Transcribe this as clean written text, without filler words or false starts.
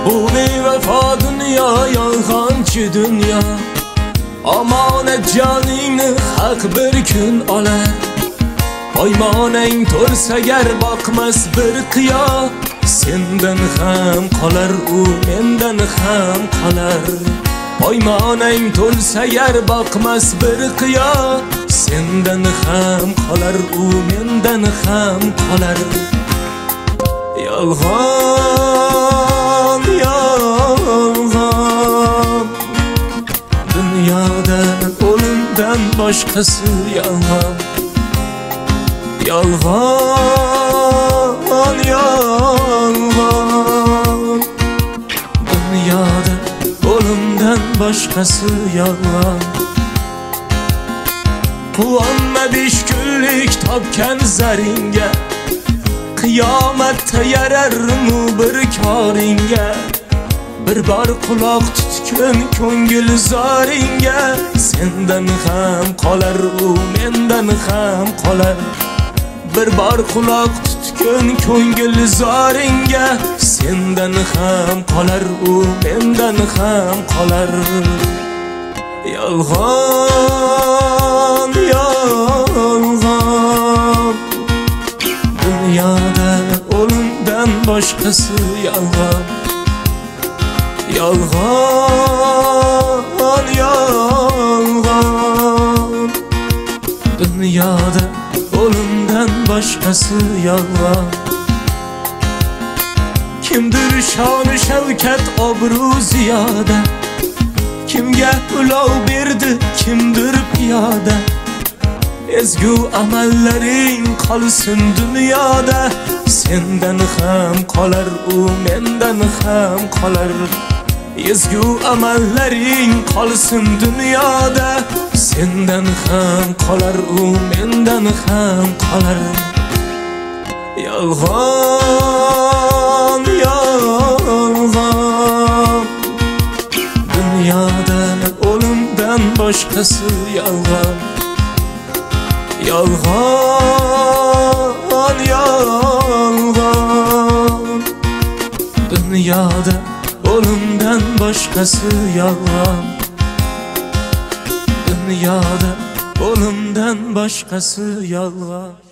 Bu bevafo dünya, yolg'onchi dünya. Omonat joningni haq bir kun olar. Oymonang to'lsa gar boqmas bir qiyo. Sendan ham qolar u, mendan ham qolar. Oymonang to'lsa gar boqmas bir qiyo. Sendan ham qolar u, mendan ham qolar. Yolg'on, yolg'on, dunyoda o'limdan boshqasi yolg'on. Yolg'on, yolg'on, dunyoda o'limdan boshqasi yolg'on. Quvonma 5 kunlik topgan zaringga, qiyomatda yararmu bir koringga. Bir bor quloq tutgan ko'ngil zoringga. Sendan ham qolar u, mendan ham qolar. Bir bor quloq tutgan ko'ngil zoringga. Sendan ham qolar u, mendan ham qolar. Yolg'on, yolg'on, dunyoda o'limdan boshqasi yolg'on. Yolg'on, yolg'on, dunyoda o'limdan boshqasi yolg'on. Kimdir shon-u shavkat, obro' ziyoda, kimga ulov berdi, kimdir piyoda. Ezgu amallaring qolsin dunyoda. Sendan ham qolar u, mendan ham qolar. Ezgu amallaring qolsin dunyoda. Sendan ham qolar u, mendan ham qolar. Yolg'on, yolg'on, dunyoda o'limdan boshqasi yolg'on. Yolg'on, yolg'on, dunyoda o'limdan boshqasi yolg'on. Dunyoda o'limdan boshqasi yolg'on.